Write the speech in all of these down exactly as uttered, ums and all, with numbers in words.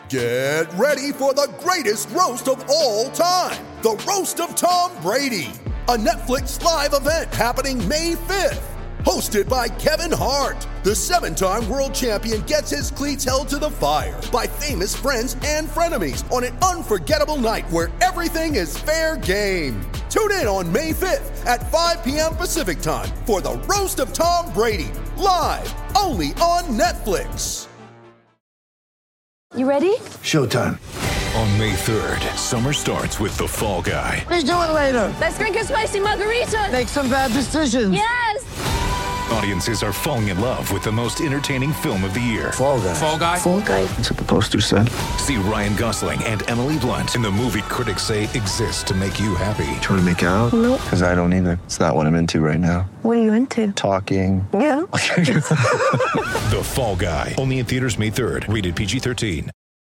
Get ready for the greatest roast of all time, the Roast of Tom Brady, a Netflix live event happening May fifth. Hosted by Kevin Hart, the seven-time world champion gets his cleats held to the fire by famous friends and frenemies on an unforgettable night where everything is fair game. Tune in on May fifth at five p.m. Pacific time for the Roast of Tom Brady, live only on Netflix. You ready? Showtime. On May third, summer starts with The Fall Guy. Let's do it later. Let's drink a spicy margarita. Make some bad decisions. Yes! Audiences are falling in love with the most entertaining film of the year. Fall Guy. Fall Guy? Fall Guy. That's what the poster said. See Ryan Gosling and Emily Blunt in the movie critics say exists to make you happy. Trying to make it out? Nope. Because I don't either. It's not what I'm into right now. What are you into? Talking. Yeah. The Fall Guy. Only in theaters May third. Rated P G thirteen.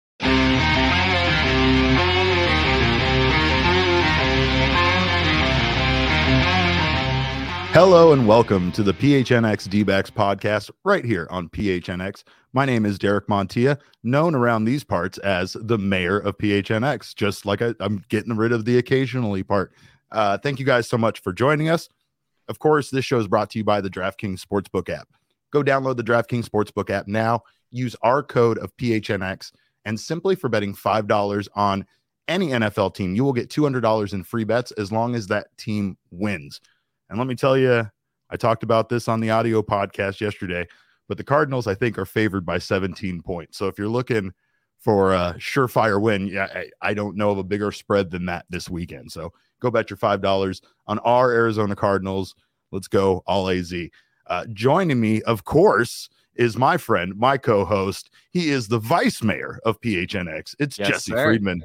Hello and welcome to the P H N X D-backs podcast right here on P H N X. My name is Derek Montilla, known around these parts as the mayor of P H N X, just like I, I'm getting rid of the occasionally part. Uh, thank you guys so much for joining us. Of course, this show is brought to you by the DraftKings Sportsbook app. Go download the DraftKings Sportsbook app now. Use our code of P H N X, and simply for betting five dollars on any N F L team, you will get two hundred dollars in free bets as long as that team wins. And let me tell you, I talked about this on the audio podcast yesterday, but the Cardinals, I think, are favored by seventeen points. So if you're looking for a surefire win, yeah, I, I don't know of a bigger spread than that this weekend. So go bet your five dollars on our Arizona Cardinals. Let's go all A Z. Uh, joining me, of course, is my friend, my co-host. He is the vice mayor of P H N X. It's Yes, Jesse sir. Friedman.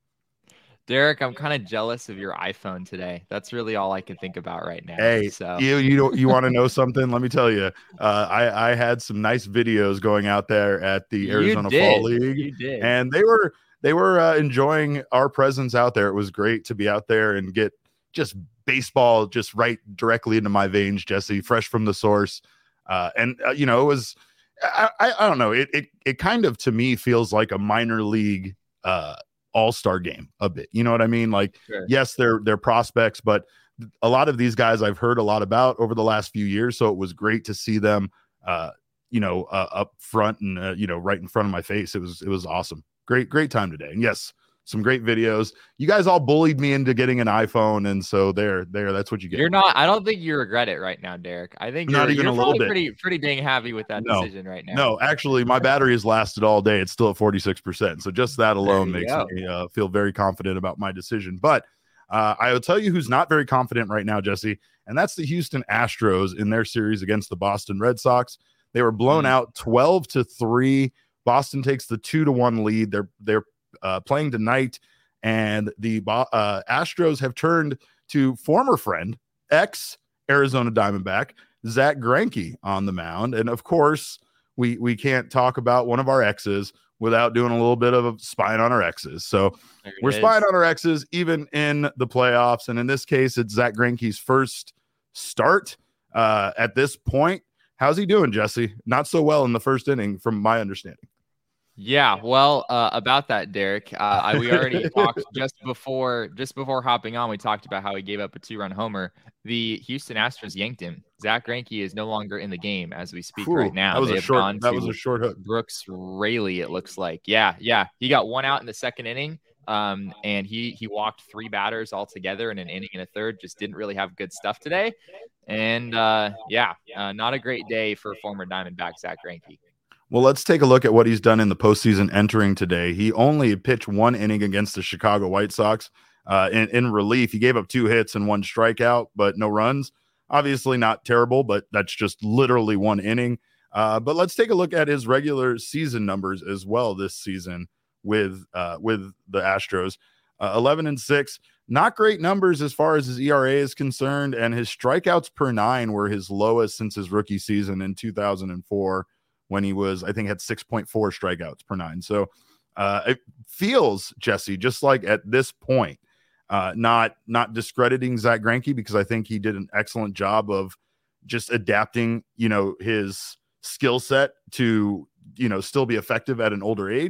Derek, I'm kind of jealous of your iPhone today. That's really all I can think about right now. Hey, so you you don't you want to know something? Let me tell you. Uh, I I had some nice videos going out there at the You Arizona did. Fall League, You did. and they were they were uh, enjoying our presence out there. It was great to be out there and get just baseball just right directly into my veins, Jesse, fresh from the source. Uh, and uh, you know, it was I, I I don't know. It it it kind of to me feels like a minor league uh all-star game a bit. You know what I mean? Like, Sure. yes, they're they're prospects, but a lot of these guys I've heard a lot about over the last few years. So it was great to see them, uh, you know, uh, up front and uh, you know, right in front of my face. It was it was awesome. Great great time today. And yes, some great videos. You guys all bullied me into getting an iPhone, and so there there that's what you get. You're not. I don't think you regret it right now, Derek. I think Not you're, even you're a little probably bit. pretty pretty dang happy with that No. decision right now. No, actually, my battery has lasted all day. It's still at forty-six percent. So just that alone There you makes go. me uh, feel very confident about my decision. But uh, I will tell you who's not very confident right now, Jesse, and that's the Houston Astros in their series against the Boston Red Sox. They were blown Mm. out twelve to three. Boston takes the two to one lead. They're they're uh, playing tonight, and the Bo- uh, Astros have turned to former friend, ex Arizona Diamondback, Zach Greinke on the mound. And of course, we we can't talk about one of our exes without doing a little bit of a spying on our exes. So There it we're is. spying on our exes even in the playoffs. And in this case, it's Zach Greinke's first start uh, at this point. How's he doing, Jesse? Not so well in the first inning, from my understanding. Yeah, well, uh, about that, Derek, uh, I, we already talked just before just before hopping on. We talked about how he gave up a two-run homer. The Houston Astros yanked him. Zach Greinke is no longer in the game as we speak Whew, right now. that was They a have short. gone That to was a short hook. Brooks Raley, it looks like. Yeah, yeah. He got one out in the second inning, um, and he he walked three batters altogether in an inning and a third. Just didn't really have good stuff today. And, uh, yeah, uh, not a great day for former Diamondback Zach Greinke. Well, let's take a look at what he's done in the postseason entering today. He only pitched one inning against the Chicago White Sox. Uh, in, in relief, he gave up two hits and one strikeout, but no runs. Obviously not terrible, but that's just literally one inning. Uh, but let's take a look at his regular season numbers as well this season with uh, with the Astros. Uh, eleven and six, not great numbers as far as his E R A is concerned, and his strikeouts per nine were his lowest since his rookie season in two thousand four. When he was, I think, had six point four strikeouts per nine. So uh, it feels, Jesse, just like at this point, uh, not not discrediting Zach Greinke, because I think he did an excellent job of just adapting, you know, his skill set to, you know, still be effective at an older age.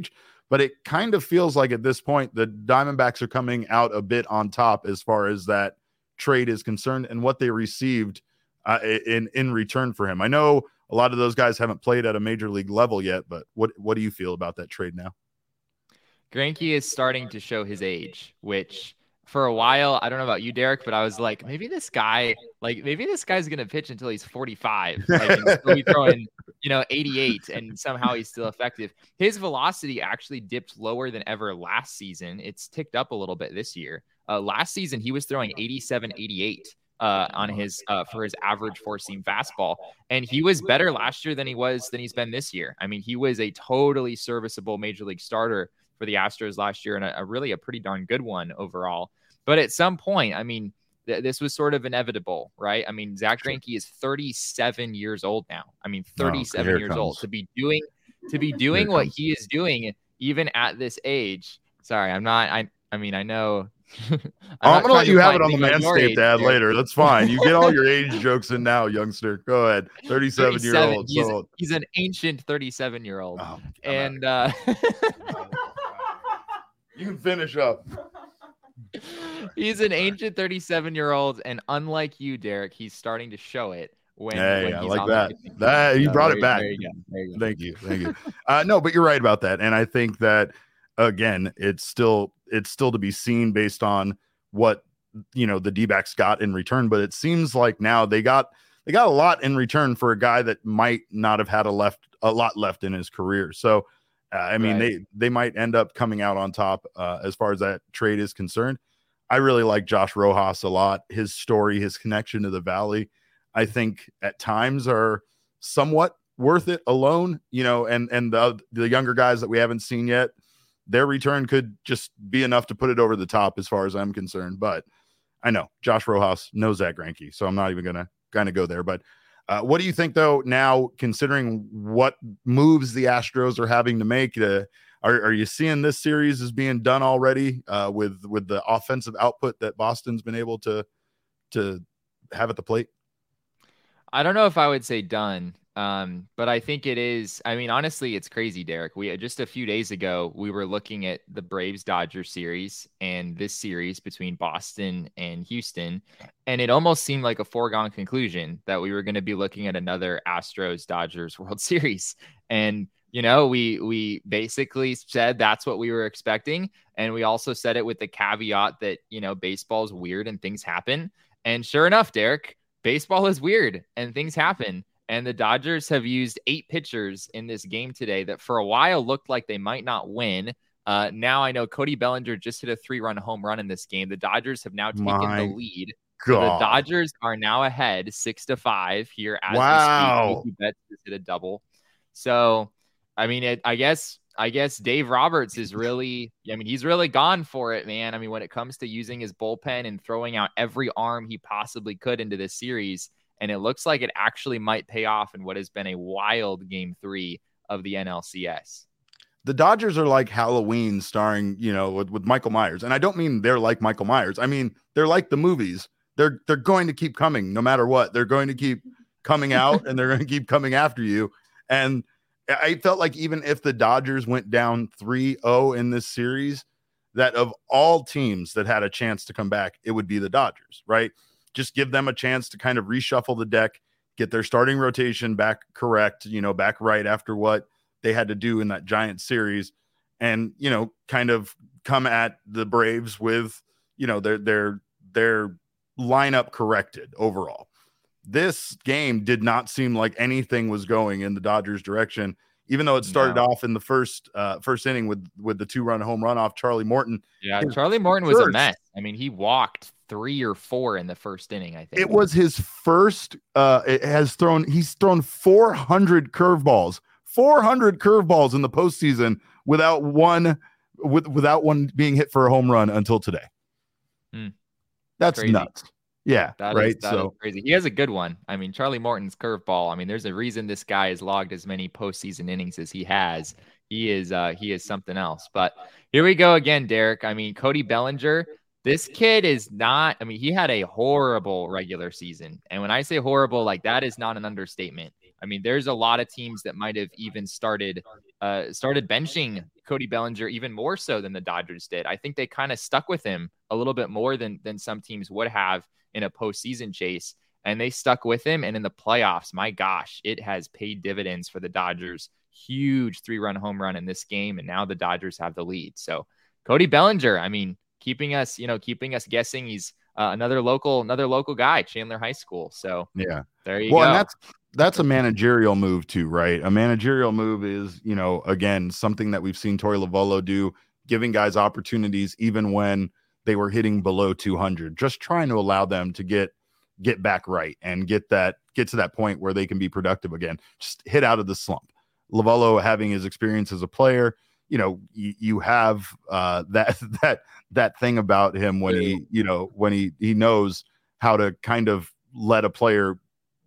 but it kind of feels like at this point the Diamondbacks are coming out a bit on top as far as that trade is concerned and what they received uh, in in return for him. I know a lot of those guys haven't played at a major league level yet, but what what do you feel about that trade now? Greinke is starting to show his age, which for a while, I don't know about you, Derek, but I was like, maybe this guy, like maybe this guy's going to pitch until he's forty-five, like, and still be throwing, you know, eighty-eight, and somehow he's still effective. His velocity actually dipped lower than ever last season. It's ticked up a little bit this year. Uh, last season, he was throwing eighty-seven, eighty-eight uh, on his uh, for his average four-seam fastball, and he was better last year than he was than he's been this year. I mean, he was a totally serviceable major league starter for the Astros last year, and a, a really a pretty darn good one overall. But at some point, I mean, th- this was sort of inevitable, right? I mean, Zach Greinke is thirty-seven years old now. I mean, thirty-seven oh, years comes. old to be doing to be doing what he is doing, even at this age. Sorry, I'm not. I I mean, I know. I'm, I'm gonna let you have it on the Manscaped Manscaped ad later. That's fine. You get all your age jokes in now, youngster. Go ahead. thirty-seven year old. He's, he's an ancient thirty-seven year old, oh, and uh, you can finish up. He's an ancient thirty-seven year old, and unlike you, Derek, he's starting to show it. When, hey, when I he's like on that. the That you so brought there, it back. There you go. There you go. Thank you, thank you. Uh, no, but you're right about that, and I think that again, it's still it's still to be seen based on what you know the D-backs got in return. But it seems like now they got they got a lot in return for a guy that might not have had a left a lot left in his career. So. Uh, I mean, right. they they might end up coming out on top uh, as far as that trade is concerned. I really like Josh Rojas a lot. His story, his connection to the Valley, I think at times are somewhat worth it alone. You know, and and the the younger guys that we haven't seen yet, their return could just be enough to put it over the top as far as I'm concerned. But I know Josh Rojas knows Zach Greinke, so I'm not even gonna kind of go there. But Uh, what do you think, though, now, considering what moves the Astros are having to make? Uh, are, are you seeing this series as being done already uh, with with the offensive output that Boston's been able to to have at the plate? I don't know if I would say done, um, but I think it is. I mean, honestly, it's crazy, Derek. We just a few days ago, we were looking at the Braves-Dodgers series and this series between Boston and Houston, and it almost seemed like a foregone conclusion that we were going to be looking at another Astros-Dodgers World Series. And, you know, we we basically said that's what we were expecting, and we also said it with the caveat that, you know, baseball is weird and things happen. And sure enough, Derek, baseball is weird and things happen. And the Dodgers have used eight pitchers in this game today that for a while looked like they might not win. Uh, now I know Cody Bellinger just hit a three-run home run in this game. The Dodgers have now taken My the lead. God. So the Dodgers are now ahead six to five here as wow. we speak. Betts just hit a double. So, I mean, it, I guess I guess Dave Roberts is really, I mean, he's really gone for it, man. I mean, when it comes to using his bullpen and throwing out every arm he possibly could into this series, and it looks like it actually might pay off in what has been a wild game three of the N L C S. The Dodgers are like Halloween starring, you know, with, with Michael Myers. And I don't mean they're like Michael Myers. I mean, they're like the movies. They're they're going to keep coming no matter what. They're going to keep coming out and they're going to keep coming after you. And I felt like even if the Dodgers went down three oh in this series, that of all teams that had a chance to come back, it would be the Dodgers, right? Just give them a chance to kind of reshuffle the deck, get their starting rotation back correct, you know, back right after what they had to do in that giant series, and, you know, kind of come at the Braves with, you know, their, their, their lineup corrected overall. This game did not seem like anything was going in the Dodgers direction, even though it started no. off in the first uh, first inning with with the two run home run off Charlie Morton. Yeah, Charlie Morton was first, a mess. I mean, he walked three or four in the first inning, I think. It was his first uh it has thrown he's thrown four hundred curveballs. four hundred curveballs in the postseason without one with without one being hit for a home run until today. Hmm. That's Crazy. nuts. Yeah, that right. Is, that so is crazy. He has a good one. I mean, Charlie Morton's curveball. I mean, there's a reason this guy has logged as many postseason innings as he has. He is uh, he is something else. But here we go again, Derek. I mean, Cody Bellinger. This kid is not. I mean, he had a horrible regular season, and when I say horrible, like that is not an understatement. I mean, there's a lot of teams that might have even started uh, started benching Cody Bellinger even more so than the Dodgers did. I think they kind of stuck with him a little bit more than than some teams would have in a postseason chase. And they stuck with him. And in the playoffs, my gosh, it has paid dividends for the Dodgers. Huge three-run home run in this game. And now the Dodgers have the lead. So Cody Bellinger, I mean, keeping us, you know, keeping us guessing. He's uh, another local, another local guy, Chandler High School. So yeah, there you well, go. And that's, that's a managerial move too, right? A managerial move is, you know, again, something that we've seen Torey Lovullo do, giving guys opportunities, even when they were hitting below two hundred, just trying to allow them to get, get back right and get that, get to that point where they can be productive again, just hit out of the slump. Lovullo, having his experience as a player, you know, you, you have uh, that, that, that thing about him when he, you know, when he, he knows how to kind of let a player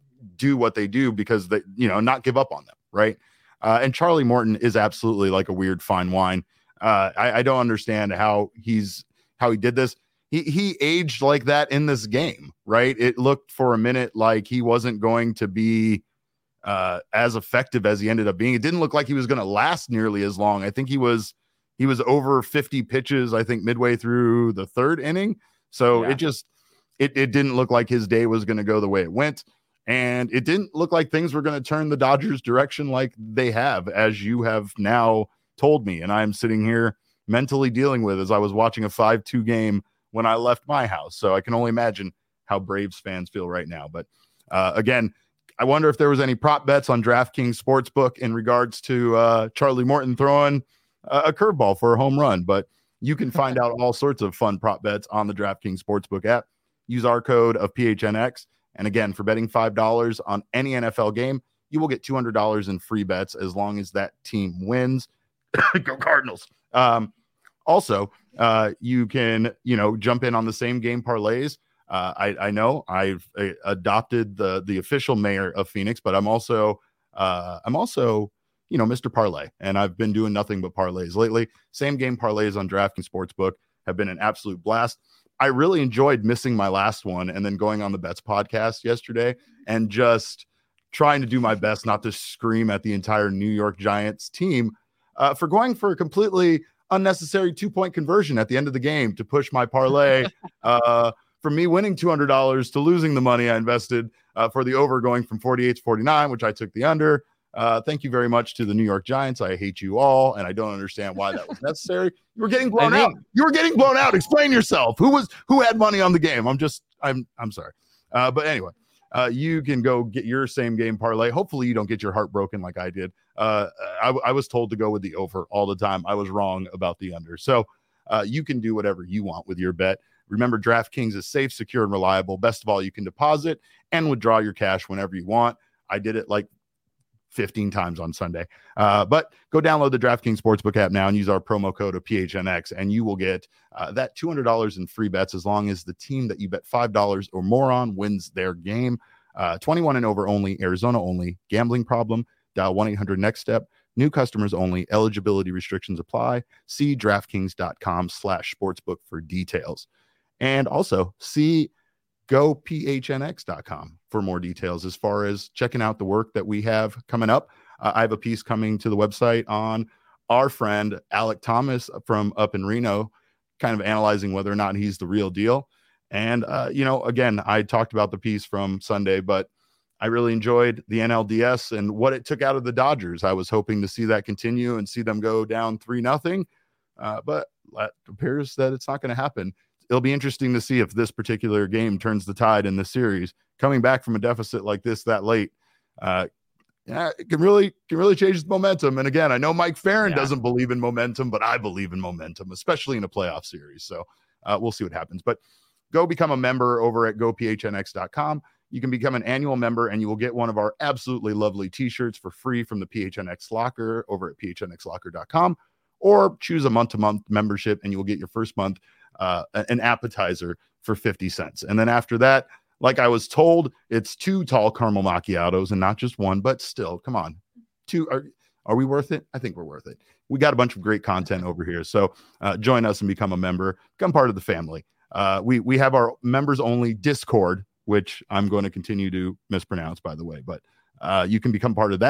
do what they do because they, you know, not give up on them. Right. Uh, and Charlie Morton is absolutely like a weird fine wine. Uh, I, I don't understand how he's, how he did this. He he aged like that in this game, right? It looked for a minute like he wasn't going to be uh, as effective as he ended up being. It didn't look like he was going to last nearly as long. I think he was he was over fifty pitches, I think, midway through the third inning. So yeah. it just it it didn't look like his day was going to go the way it went, and it didn't look like things were going to turn the Dodgers' direction like they have, as you have now told me, and I'm sitting here mentally dealing with as I was watching a five two game when I left my house. So I can only imagine how Braves fans feel right now. But uh, again, I wonder if there was any prop bets on DraftKings Sportsbook in regards to uh, Charlie Morton throwing a, a curveball for a home run. But you can find out all sorts of fun prop bets on the DraftKings Sportsbook app. Use our code of P H N X. And again, for betting five dollars on any N F L game, you will get two hundred dollars in free bets as long as that team wins. Go Cardinals. Um, Also, uh, you can, you know, jump in on the same game parlays. Uh, I, I know I've uh, adopted the the official mayor of Phoenix, but I'm also uh, I'm also, you know, Mister Parlay, and I've been doing nothing but parlays lately. Same game parlays on DraftKings Sportsbook have been an absolute blast. I really enjoyed missing my last one and then going on the Bets podcast yesterday and just trying to do my best not to scream at the entire New York Giants team uh, for going for a completely unnecessary two-point conversion at the end of the game to push my parlay uh, from me winning two hundred dollars to losing the money I invested uh, for the over going from forty-eight to forty-nine, which I took the under. Uh, thank you very much to the New York Giants. I hate you all, and I don't understand why that was necessary. You were getting blown out. You were getting blown out. Explain yourself. Who was who had money on the game? I'm just I'm I'm sorry. Uh, but anyway, uh, you can go get your same game parlay. Hopefully, you don't get your heart broken like I did. Uh, I, I was told to go with the over all the time. I was wrong about the under. So uh, you can do whatever you want with your bet. Remember, DraftKings is safe, secure, and reliable. Best of all, you can deposit and withdraw your cash whenever you want. I did it like fifteen times on Sunday. Uh, but go download the DraftKings Sportsbook app now and use our promo code of P H N X, and you will get uh, that two hundred dollars in free bets as long as the team that you bet five dollars or more on wins their game. Uh, twenty-one and over only, Arizona only. Gambling problem? Dial one eight hundred next step. New customers only. Eligibility restrictions apply. See DraftKings.com slash sportsbook for details. And also see go P H N X dot com for more details as far as checking out the work that we have coming up. Uh, I have a piece coming to the website on our friend Alec Thomas from up in Reno, kind of analyzing whether or not he's the real deal. And, uh, you know, again, I talked about the piece from Sunday, but I really enjoyed the N L D S and what it took out of the Dodgers. I was hoping to see that continue and see them go down three nothing, uh, but it appears that it's not going to happen. It'll be interesting to see if this particular game turns the tide in the series. Coming back from a deficit like this that late, uh, yeah, it can really can really change the momentum. And again, I know Mike Farron yeah. doesn't believe in momentum, but I believe in momentum, especially in a playoff series. So uh, we'll see what happens. But go become a member over at go P H N X dot com. You can become an annual member and you will get one of our absolutely lovely t-shirts for free from the P H N X locker over at P H N X locker dot com, or choose a month-to-month membership and you will get your first month uh, an appetizer for fifty cents. And then after that, like I was told, it's two tall caramel macchiatos and not just one, but still, come on. Two are, are we worth it? I think we're worth it. We got a bunch of great content over here. So uh, join us and become a member, become part of the family. Uh, we, we have our members only Discord, which I'm going to continue to mispronounce, by the way, but uh, you can become part of that.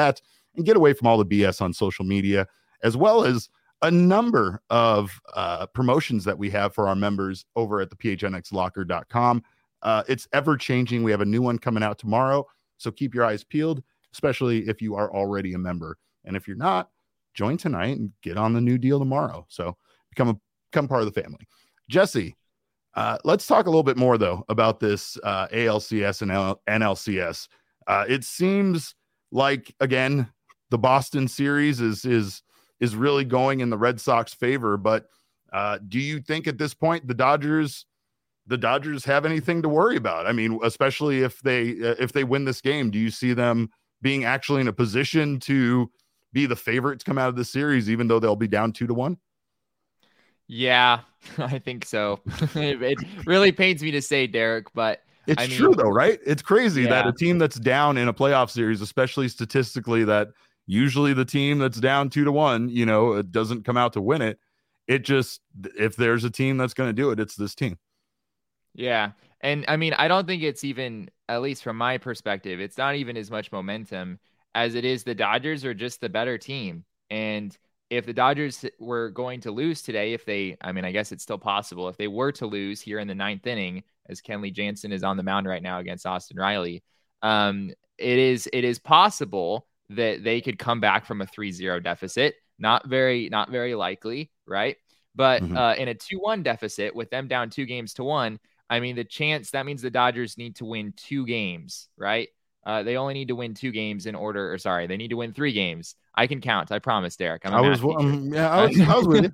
and get away from all the B S on social media, as well as a number of uh, promotions that we have for our members over at the P H N X locker dot com. Uh, it's ever changing. We have a new one coming out tomorrow, so keep your eyes peeled, especially if you are already a member. And if you're not, join tonight and get on the new deal tomorrow. So become a become part of the family. Jesse, uh, let's talk a little bit more though about this uh, A L C S and L- N L C S. Uh, it seems like, again, the Boston series is is is really going in the Red Sox favor. But uh, do you think at this point the Dodgers the Dodgers have anything to worry about? I mean, especially if they uh, if they win this game, do you see them being actually in a position to be the favorites come out of the series, even though they'll be down two to one? Yeah, I think so. it, it really pains me to say, Derek, but it's I mean, true though, right? It's crazy yeah. that a team that's down in a playoff series, especially statistically, that usually the team that's down two to one, you know, it doesn't come out to win it. It just, if there's a team that's going to do it, it's this team. Yeah. And I mean, I don't think it's even, at least from my perspective, it's not even as much momentum as it is the Dodgers are just the better team. And if the Dodgers were going to lose today, if they, I mean, I guess it's still possible, if they were to lose here in the ninth inning, as Kenley Jansen is on the mound right now against Austin Riley, um, it is, it is possible that they could come back from a three zero deficit. Not very, not very likely, right? But mm-hmm. uh, in a two one deficit with them down two games to one, I mean, the chance, that means the Dodgers need to win two games, right? Uh, they only need to win two games in order, or sorry, they need to win three games. I can count. I promise, Derek. I'm a I was, um, yeah, I was, I was with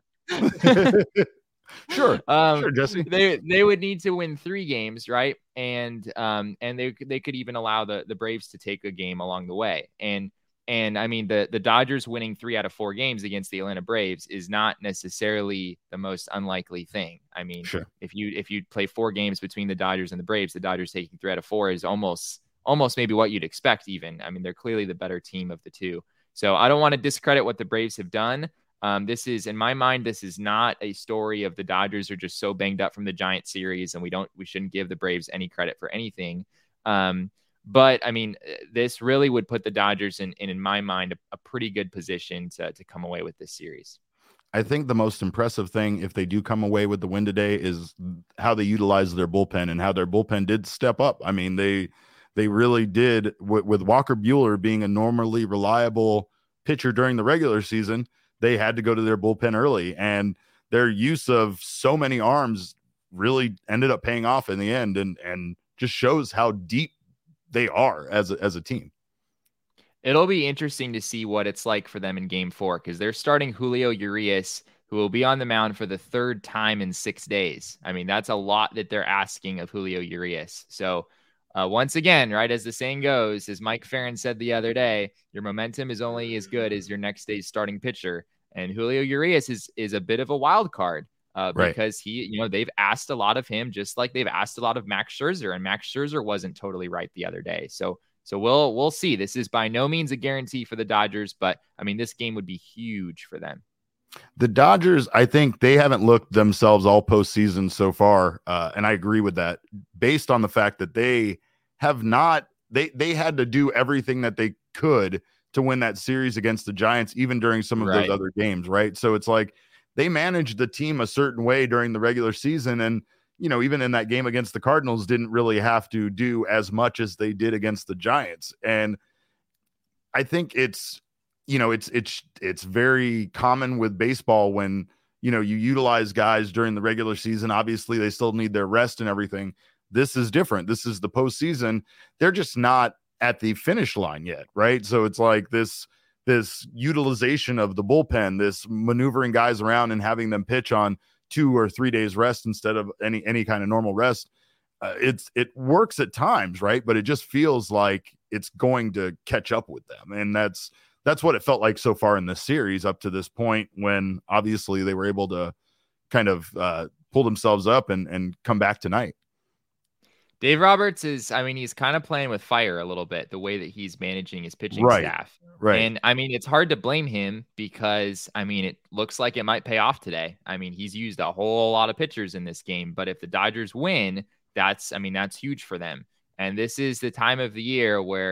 you. Sure, um, sure, Jesse. They they would need to win three games, right? And um, and they they could even allow the the Braves to take a game along the way. And and I mean, the the Dodgers winning three out of four games against the Atlanta Braves is not necessarily the most unlikely thing. I mean, sure. if you if you play four games between the Dodgers and the Braves, the Dodgers taking three out of four is almost almost maybe what you'd expect. Even, I mean, they're clearly the better team of the two. So I don't want to discredit what the Braves have done. Um, this is, in my mind, this is not a story of the Dodgers are just so banged up from the Giant series, and we don't, we shouldn't give the Braves any credit for anything. Um, but I mean, this really would put the Dodgers in, in, in my mind, a, a pretty good position to to come away with this series. I think the most impressive thing, if they do come away with the win today, is how they utilize their bullpen and how their bullpen did step up. I mean, they they really did, with, with Walker Buehler being a normally reliable pitcher during the regular season. They had to go to their bullpen early, and their use of so many arms really ended up paying off in the end, and and just shows how deep they are as a, as a team. It'll be interesting to see what it's like for them in game four, because they're starting Julio Urias, who will be on the mound for the third time in six days. I mean, that's a lot that they're asking of Julio Urias. So uh, once again, right, as the saying goes, as Mike Farron said the other day, your momentum is only as good as your next day's starting pitcher. And Julio Urias is is a bit of a wild card uh, because right. he, you know, they've asked a lot of him, just like they've asked a lot of Max Scherzer, and Max Scherzer wasn't totally right the other day. So, so we'll we'll see. This is by no means a guarantee for the Dodgers, but I mean, this game would be huge for them. The Dodgers, I think they haven't looked themselves all postseason so far, uh, and I agree with that. Based on the fact that they have not, they they had to do everything that they could to win that series against the Giants, even during some of right. those other games, right? So it's like they managed the team a certain way during the regular season, and you know, even in that game against the Cardinals, didn't really have to do as much as they did against the Giants. And I think it's, you know, it's it's it's very common with baseball when, you know, you utilize guys during the regular season. Obviously, they still need their rest and everything. This is different. This is the postseason. They're just not at the finish line yet, right? So it's like this this utilization of the bullpen, this maneuvering guys around and having them pitch on two or three days rest instead of any any kind of normal rest. Uh, it's it works at times, right? But it just feels like it's going to catch up with them, and that's that's what it felt like so far in this series up to this point, when obviously they were able to kind of uh, pull themselves up and and come back tonight. Dave Roberts is, I mean, he's kind of playing with fire a little bit, the way that he's managing his pitching right, staff. Right. And I mean, it's hard to blame him because, I mean, it looks like it might pay off today. I mean, he's used a whole lot of pitchers in this game, but if the Dodgers win, that's, I mean, that's huge for them. And this is the time of the year where,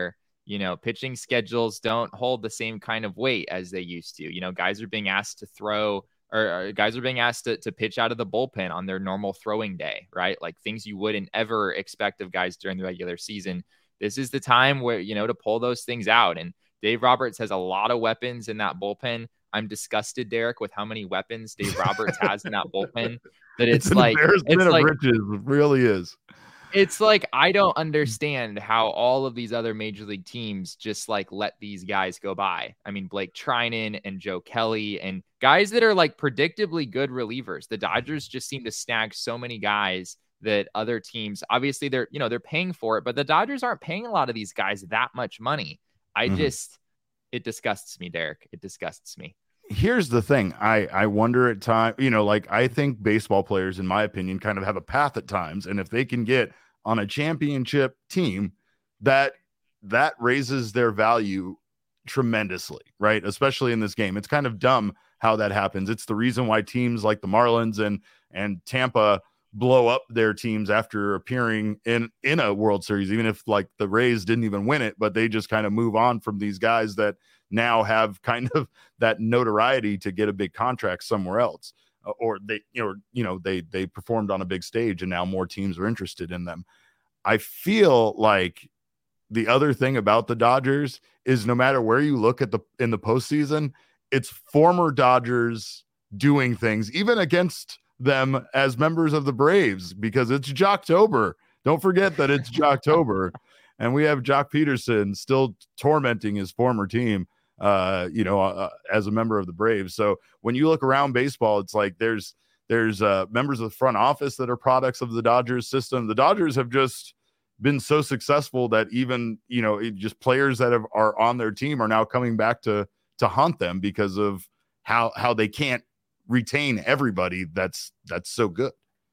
you know, pitching schedules don't hold the same kind of weight as they used to. You know, guys are being asked to throw, or, or guys are being asked to, to pitch out of the bullpen on their normal throwing day, right? Like things you wouldn't ever expect of guys during the regular season. This is the time where, you know, to pull those things out. And Dave Roberts has a lot of weapons in that bullpen. I'm disgusted, Derek, with how many weapons Dave Roberts has in that bullpen. That it's, it's like, it's like, riches. It really is. It's like, I don't understand how all of these other major league teams just like let these guys go by. I mean, Blake Trinan and Joe Kelly and guys that are like predictably good relievers. The Dodgers just seem to snag so many guys that other teams, obviously they're, you know, they're paying for it, but the Dodgers aren't paying a lot of these guys that much money. I mm-hmm. just, it disgusts me, Derek. It disgusts me. Here's the thing. I, I wonder at times, you know, like I think baseball players, in my opinion, kind of have a path at times. And if they can get on a championship team, that that raises their value tremendously, right? Especially in this game. It's kind of dumb how that happens. It's the reason why teams like the Marlins and and Tampa blow up their teams after appearing in in a World Series, even if like the Rays didn't even win it, but they just kind of move on from these guys that now have kind of that notoriety to get a big contract somewhere else. Or they, you know, you know, they they performed on a big stage, and now more teams are interested in them. I feel like the other thing about the Dodgers is no matter where you look at the in the postseason, it's former Dodgers doing things, even against them as members of the Braves, because it's Jocktober. Don't forget that it's Jocktober, and we have Jock Peterson still tormenting his former team. Uh, you know, uh, as a member of the Braves. So when you look around baseball, it's like there's there's uh, members of the front office that are products of the Dodgers system. The Dodgers have just been so successful that even, you know, it just players that have, are on their team are now coming back to to haunt them because of how how they can't retain everybody that's that's so good.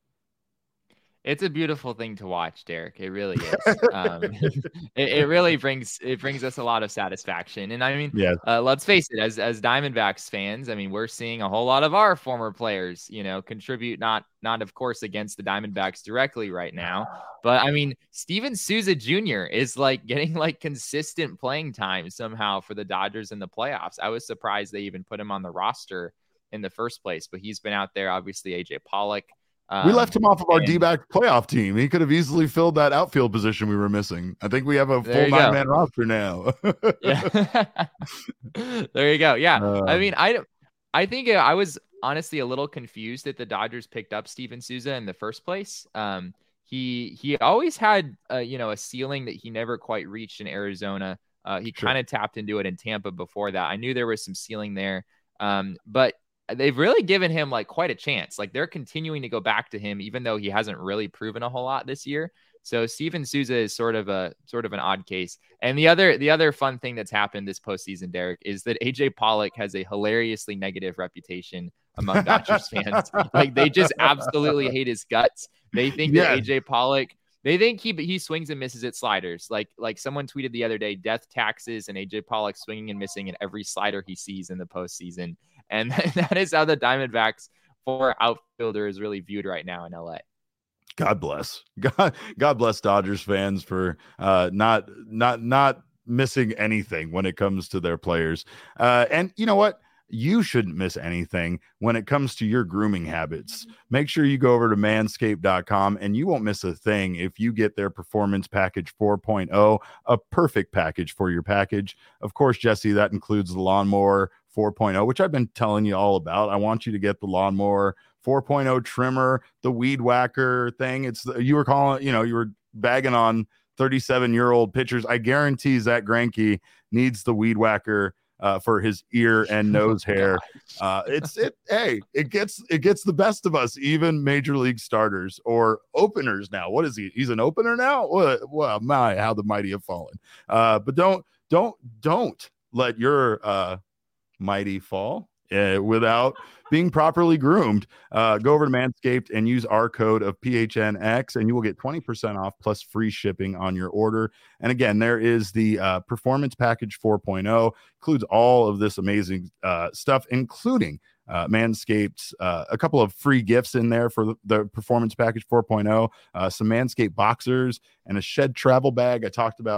It's a beautiful thing to watch, Derek. It really is. Um, it, it really brings it brings us a lot of satisfaction. And I mean, yeah. uh, let's face it, as as Diamondbacks fans, I mean, we're seeing a whole lot of our former players, you know, contribute not not of course against the Diamondbacks directly right now, but I mean, Steven Souza Junior is like getting like consistent playing time somehow for the Dodgers in the playoffs. I was surprised they even put him on the roster in the first place, but he's been out there. Obviously, A J Pollock. Um, we left him off of our and, D-back playoff team. He could have easily filled that outfield position we were missing. I think we have a full nine-man roster now. Yeah. There you go. Yeah. Uh, I mean, I, I think I was honestly a little confused that the Dodgers picked up Steven Souza in the first place. Um, he he always had, uh, you know, a ceiling that he never quite reached in Arizona. Uh, he sure. kind of tapped into it in Tampa before that. I knew there was some ceiling there, um, but they've really given him like quite a chance. Like they're continuing to go back to him, even though he hasn't really proven a whole lot this year. So Steven Souza is sort of a sort of an odd case. And the other the other fun thing that's happened this postseason, Derek, is that A J Pollock has a hilariously negative reputation among Dodgers fans. Like they just absolutely hate his guts. They think yeah. that A J Pollock, they think he he swings and misses at sliders. Like like someone tweeted the other day, death taxes and A J Pollock swinging and missing at every slider he sees in the postseason. And that is how the Diamondbacks for outfielder is really viewed right now in L A. God bless. God, God bless Dodgers fans for uh, not not not missing anything when it comes to their players. Uh, and you know what? You shouldn't miss anything when it comes to your grooming habits. Make sure you go over to manscaped dot com and you won't miss a thing if you get their Performance Package four point oh, a perfect package for your package. Of course, Jesse, that includes the Lawnmower four point oh, which I've been telling you all about. I want you to get the Lawnmower four point oh trimmer, the Weed Whacker thing. It's the, you were calling, you know, you were bagging on thirty-seven year old pitchers. I guarantee Zach Greinke needs the Weed Whacker uh, for his ear and nose hair. Uh, it's it. Hey, it gets it gets the best of us, even major league starters or openers. Now, what is he? He's an opener now. What? Well, my, how the mighty have fallen. Uh, but don't don't don't let your uh, mighty fall uh, without being properly groomed. Uh, go over to Manscaped and use our code of P H N X and you will get twenty percent off plus free shipping on your order. And again, there is the uh, Performance Package four point oh, includes all of this amazing uh, stuff, including uh, Manscaped's uh, a couple of free gifts in there for the, the Performance Package four point oh, uh, some Manscaped boxers and a Shed travel bag. I talked about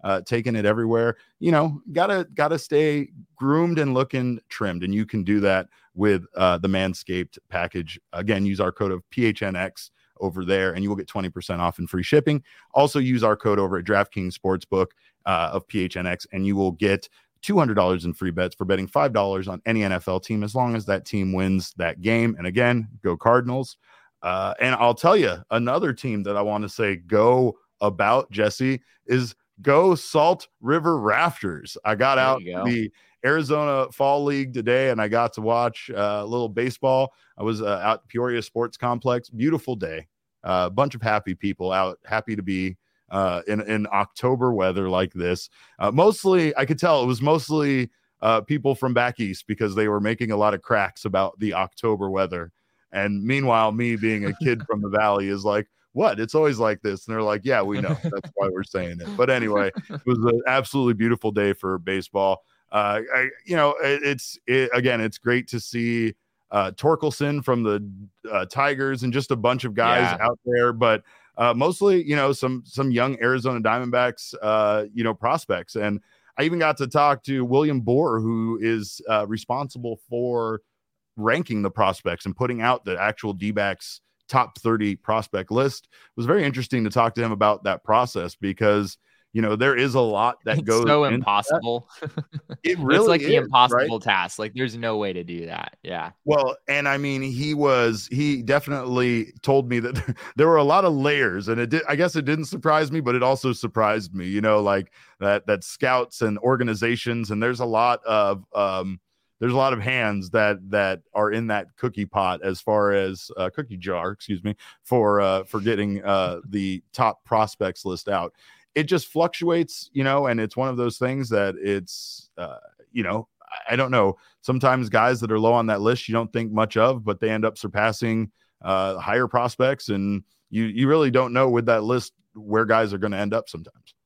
uh, taking it everywhere. You know, gotta gotta stay groomed and looking trimmed, and you can do that with uh, the Manscaped package. Again, use our code of P H N X over there, and you will get twenty percent off and free shipping. Also, use our code over at DraftKings Sportsbook uh, of P H N X, and you will get two hundred dollars in free bets for betting five dollars on any N F L team, as long as that team wins that game. And again, go Cardinals. Uh, and I'll tell you, another team that I want to say go about, Jesse, is go Salt River Rafters. I got There out you go. the Arizona Fall League today, and I got to watch uh, a little baseball. I was uh, out at Peoria Sports Complex. Beautiful day. A uh, bunch of happy people out, happy to be uh, in, in October weather like this. Uh, mostly, I could tell it was mostly uh, people from back east, because they were making a lot of cracks about the October weather. And meanwhile, me being a kid from the Valley is like, what? It's always like this. And they're like, yeah, we know. That's why we're saying it. But anyway, it was an absolutely beautiful day for baseball. Uh, I, you know, it, it's it, again, it's great to see uh, Torkelson from the uh, Tigers and just a bunch of guys Yeah. out there. But uh, mostly, you know, some some young Arizona Diamondbacks, uh, you know, prospects. And I even got to talk to William Bohr, who is uh, responsible for ranking the prospects and putting out the actual D-backs top thirty prospect list. It was very interesting to talk to him about that process, because, you know, there is a lot that It's goes so into impossible. that. It really It's like the is, impossible right? task. Like, there's no way to do that. Yeah. Well, and I mean, he was, he definitely told me that there were a lot of layers, and it did, I guess it didn't surprise me, but it also surprised me, you know, like that, that scouts and organizations, and there's a lot of, um, there's a lot of hands that, that are in that cookie pot, as far as uh cookie jar, excuse me, for, uh, for getting, uh, the top prospects list out. It just fluctuates, you know, and it's one of those things that it's, uh, you know, I don't know. Sometimes guys that are low on that list, you don't think much of, but they end up surpassing uh, higher prospects. And you, you really don't know with that list where guys are going to end up sometimes.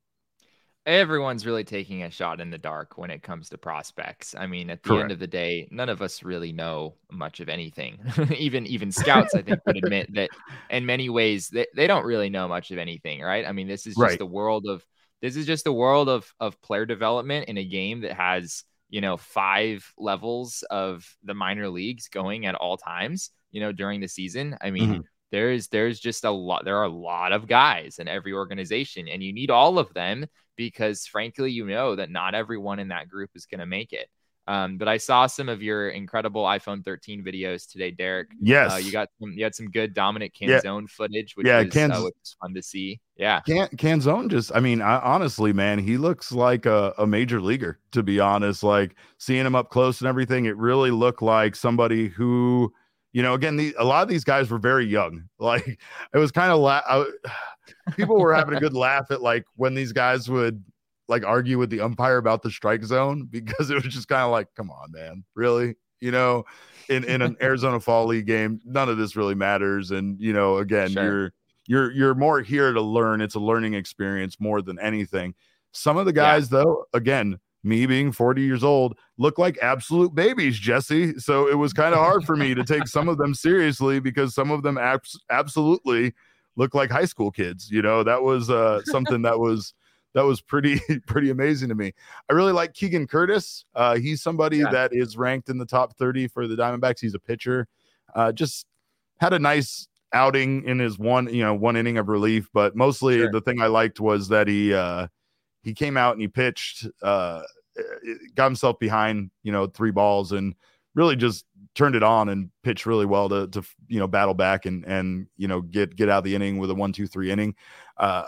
Everyone's really taking a shot in the dark when it comes to prospects. I mean, at the Correct. end of the day, none of us really know much of anything. even even scouts, I think, would admit that in many ways they, they don't really know much of anything, right? I mean, this is just Right. the world of this is just the world of of player development in a game that has, you know, five levels of the minor leagues going at all times, you know, during the season. I mean, Mhm. there's there's just a lot there are a lot of guys in every organization, and you need all of them, because frankly, you know that not everyone in that group is going to make it. Um, but I saw some of your incredible iPhone thirteen videos today, Derek. Yes. Uh, you got some, you had some good Dominic Yeah. Canzone footage, which, Yeah, was, Canz- uh, which was fun to see. Yeah. Can Canzone just, I mean, I, honestly, man, he looks like a, a major leaguer, to be honest. Like, seeing him up close and everything, it really looked like somebody who, you know, again, the, a lot of these guys were very young. Like, it was kind of, la- I, people were having a good laugh at, like, when these guys would, like, argue with the umpire about the strike zone, because it was just kind of like, come on, man, really? You know, in, in an Arizona Fall League game, none of this really matters. And, you know, again, Sure. you're, you're, you're more here to learn. It's a learning experience more than anything. Some of the guys, yeah. though, again, me being forty years old, look like absolute babies, Jesse. So it was kind of hard for me to take some of them seriously, because some of them abs- absolutely look like high school kids. You know, that was uh, something that was, that was pretty, pretty amazing to me. I really like Keegan Curtis. Uh, he's somebody Yeah. that is ranked in the top thirty for the Diamondbacks. He's a pitcher. Uh, just had a nice outing in his one, you know, one inning of relief, but mostly Sure. the thing I liked was that he, uh, he came out and he pitched, uh, got himself behind, you know, three balls, and really just turned it on and pitched really well to, to, you know, battle back and, and, you know, get, get out of the inning with a one, two, three inning. Uh,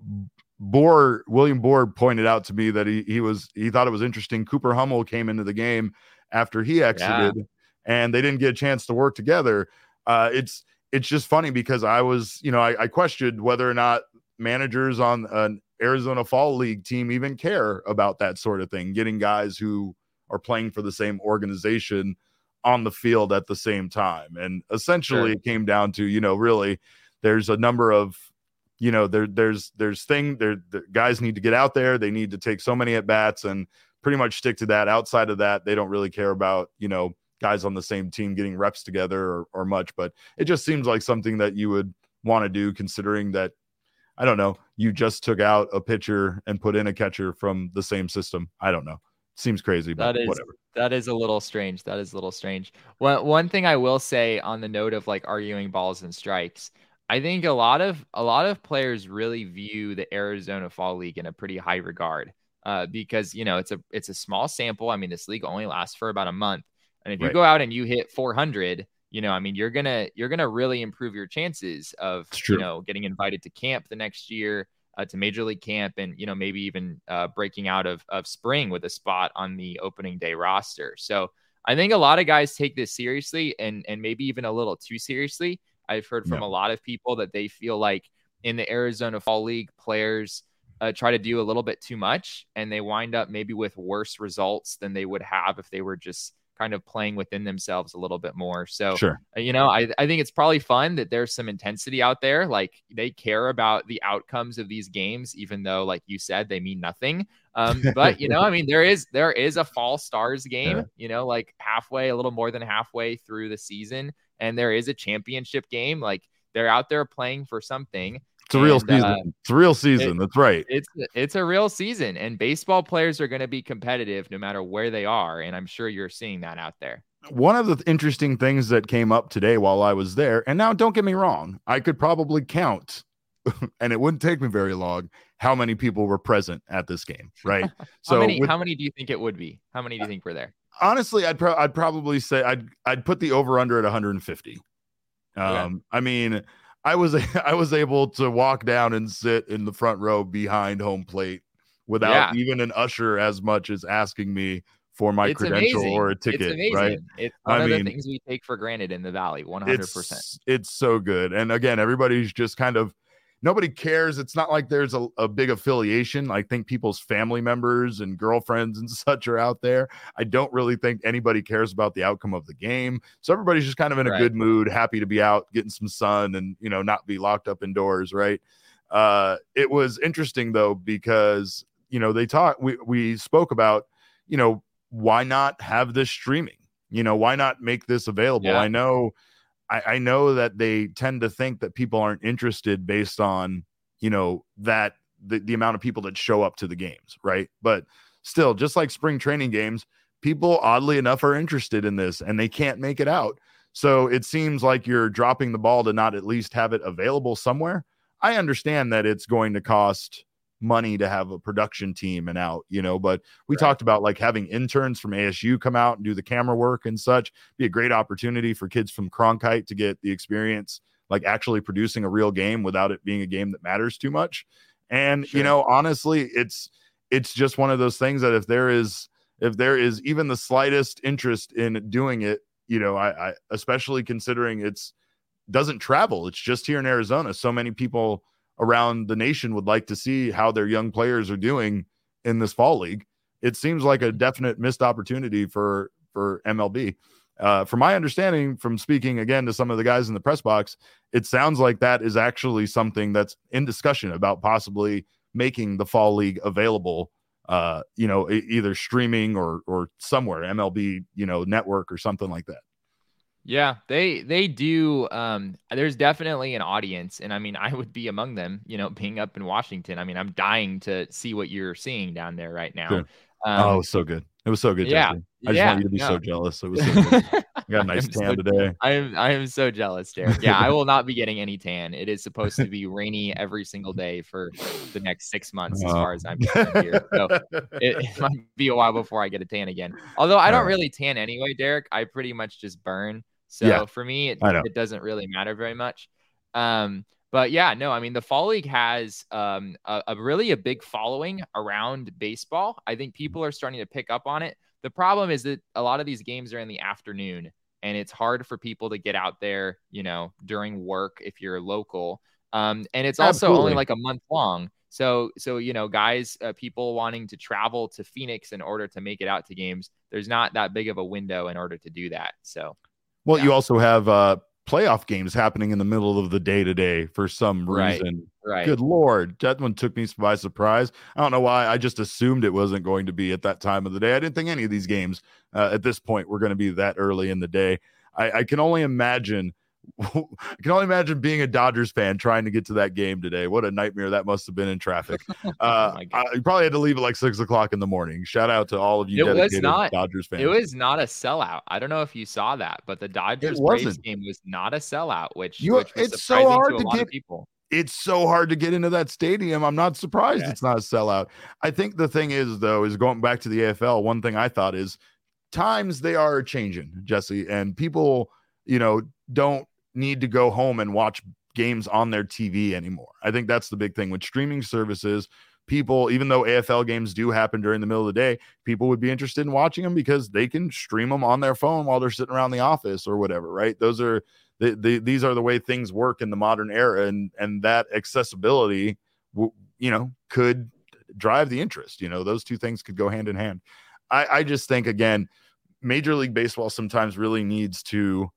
Bohr, William Bohr pointed out to me that he, he was, he thought it was interesting. Cooper Hummel came into the game after he exited yeah. and they didn't get a chance to work together. Uh, it's, it's just funny because I was, you know, I, I questioned whether or not managers on an Arizona Fall League team even care about that sort of thing, getting guys who are playing for the same organization on the field at the same time. And essentially sure. it came down to, you know, really there's a number of, you know, there, there's, there's thing there, the guys need to get out there. They need to take so many at bats and pretty much stick to that. Outside of that, they don't really care about, you know, guys on the same team getting reps together or, or much, but it just seems like something that you would want to do, considering that I don't know, you just took out a pitcher and put in a catcher from the same system. I don't know. Seems crazy, but That is whatever. that is a little strange. That is a little strange. One one thing I will say on the note of like arguing balls and strikes, I think a lot of a lot of players really view the Arizona Fall League in a pretty high regard, uh, because you know it's a it's a small sample. I mean, this league only lasts for about a month, and if you Right. go out and you hit four hundred, you know, I mean, you're gonna you're gonna really improve your chances of It's true. you know getting invited to camp the next year. Uh, to major league camp, and you know maybe even uh, breaking out of of spring with a spot on the opening day roster. So I think a lot of guys take this seriously, and and maybe even a little too seriously. I've heard from Yeah. a lot of people that they feel like in the Arizona Fall League, players uh, try to do a little bit too much, and they wind up maybe with worse results than they would have if they were just kind of playing within themselves a little bit more. So Sure. uh, you know, I, I think it's probably fun that there's some intensity out there. Like they care about the outcomes of these games, even though, like you said, they mean nothing. Um, but you know, I mean, there is there is a Fall Stars game, Yeah. you know, like halfway, a little more than halfway through the season, and there is a championship game. Like they're out there playing for something. It's a real And, season. uh, it's a real season. it- That's right. It's it's a real season, and baseball players are going to be competitive no matter where they are, and I'm sure you're seeing that out there. One of the interesting things that came up today while I was there, and now don't get me wrong, I could probably count, and it wouldn't take me very long, how many people were present at this game, right? how many with- how many do you think it would be? How many do you think were there? honestly, I'd pro- I'd probably say I'd I'd put the over under at one hundred fifty. Um, Okay. I mean, I was I was able to walk down and sit in the front row behind home plate without Yeah. even an usher as much as asking me for my It's credential amazing. or a It's ticket, amazing. right? It's one I of mean, the things we take for granted in the Valley, one hundred percent. It's it's so good. And again, everybody's just kind of nobody cares. It's not like there's a, a big affiliation. I think people's family members and girlfriends and such are out there. I don't really think anybody cares about the outcome of the game. So everybody's just kind of in a Right. good mood, happy to be out, getting some sun and, you know, not be locked up indoors. Right. Uh, it was interesting though, because, you know, they talk, we, we spoke about, you know, why not have this streaming? You know, why not make this available? Yeah. I know, I, I know that they tend to think that people aren't interested based on, you know, that the, the amount of people that show up to the games, right? But still, just like spring training games, people oddly enough are interested in this and they can't make it out. So it seems like you're dropping the ball to not at least have it available somewhere. I understand that it's going to cost money to have a production team and out, you know, but we Right. talked about like having interns from A S U come out and do the camera work and such. Be a great opportunity for kids from Cronkite to get the experience, like actually producing a real game without it being a game that matters too much. And, Sure. you know, honestly, it's, it's just one of those things that if there is, if there is even the slightest interest in doing it, you know, I, I especially considering it's doesn't travel, it's just here in Arizona. So many people around the nation would like to see how their young players are doing in this fall league. It seems like a definite missed opportunity for, for M L B. Uh, from my understanding, from speaking again to some of the guys in the press box, it sounds like that is actually something that's in discussion about possibly making the fall league available, uh, you know, e- either streaming or, or somewhere, M L B, you know, network or something like that. Yeah, they they do. Um, there's definitely an audience, and I mean, I would be among them. You know, being up in Washington, I mean, I'm dying to see what you're seeing down there right now. Sure. Um, Oh, it was so good. It was so good. yeah, Jesse. I just yeah, want you to be no. so jealous. It was so good. I got a nice I'm tan so- today. I am I am so jealous, Derek. Yeah, I will not be getting any tan. It is supposed to be rainy every single day for the next six months, as Oh. far as I'm concerned here. So it, it might be a while before I get a tan again. Although I don't Uh. really tan anyway, Derek. I pretty much just burn. So Yeah, for me, it, I know. it doesn't really matter very much. Um, but yeah, no, I mean, the Fall League has um, a, a really a big following around baseball. I think people are starting to pick up on it. The problem is that a lot of these games are in the afternoon, and it's hard for people to get out there, you know, during work if you're local. Um, and it's also Absolutely. only like a month long. So, so you know, guys, uh, people wanting to travel to Phoenix in order to make it out to games, there's not that big of a window in order to do that. So, Well, Yeah. you also have uh, playoff games happening in the middle of the day today for some Right. reason. right. Good Lord. That one took me by surprise. I don't know why. I just assumed it wasn't going to be at that time of the day. I didn't think any of these games uh, at this point were going to be that early in the day. I, I can only imagine I can only imagine being a Dodgers fan trying to get to that game today. What a nightmare that must have been in traffic. Uh, oh I, you probably had to leave at like six o'clock in the morning. Shout out to all of you It was dedicated not- Dodgers fans. It was not a sellout. I don't know if you saw that, but the Dodgers Braves wasn't. game was not a sellout, which, You- which was it's so surprising hard to a to lot get- of people. It's so hard to get into that stadium. I'm not surprised Yeah. it's not a sellout. I think the thing is, though, is going back to the A F L. One thing I thought is times they are changing, Jesse, and people, you know, don't need to go home and watch games on their T V anymore. I think that's the big thing with streaming services. People, even though A F L games do happen during the middle of the day, people would be interested in watching them because they can stream them on their phone while they're sitting around the office or whatever, right? Those are the, the these are the way things work in the modern era, and and that accessibility, w- you know, could drive the interest. You know, those two things could go hand in hand. I, I just think, again, Major League Baseball sometimes really needs to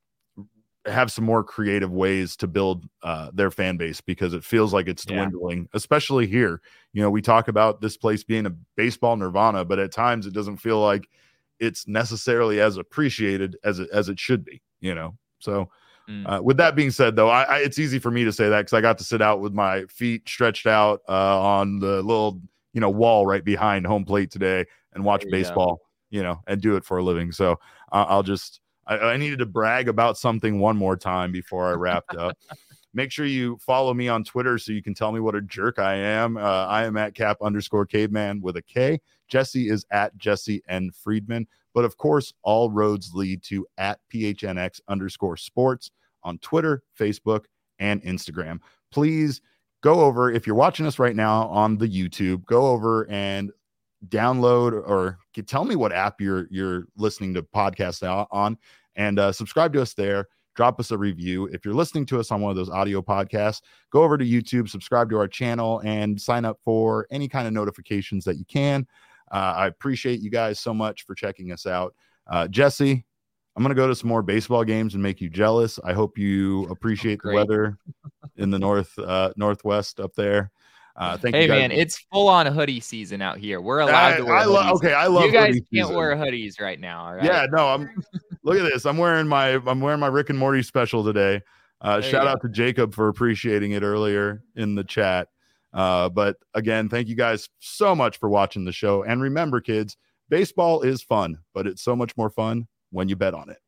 have some more creative ways to build uh, their fan base, because it feels like it's Yeah. dwindling, especially here. You know, we talk about this place being a baseball nirvana, but at times it doesn't feel like it's necessarily as appreciated as it, as it should be, you know? So Mm. uh, with that being said, though, I, I, it's easy for me to say that because I got to sit out with my feet stretched out uh, on the little, you know, wall right behind home plate today and watch There you go. baseball, you know, and do it for a living. So uh, I'll just, I, I needed to brag about something one more time before I wrapped up. Make sure you follow me on Twitter so you can tell me what a jerk I am. Uh, I am at cap underscore caveman with a K. Jesse is at Jesse N. Friedman. But of course, all roads lead to at P H N X underscore sports on Twitter, Facebook, and Instagram. Please go over, if you're watching us right now on the YouTube, go over and download or tell me what app you're you're listening to podcasts on, and uh, subscribe to us there. Drop us a review. If you're listening to us on one of those audio podcasts, go over to YouTube, subscribe to our channel, and sign up for any kind of notifications that you can. Uh, I appreciate you guys so much for checking us out. Uh, Jesse, I'm going to go to some more baseball games and make you jealous. I hope you appreciate the Great. weather in the north, uh, northwest up there. Uh, thank Hey you guys. man, it's full on hoodie season out here. We're allowed I, to wear I lo- hoodies. okay, I love you guys hoodie can't season. wear hoodies right now. All right. Yeah, no, I'm look at this. I'm wearing my I'm wearing my Rick and Morty special today. Uh, There shout you out to Jacob for appreciating it earlier in the chat. Uh, but again, thank you guys so much for watching the show. And remember, kids, baseball is fun, but it's so much more fun when you bet on it.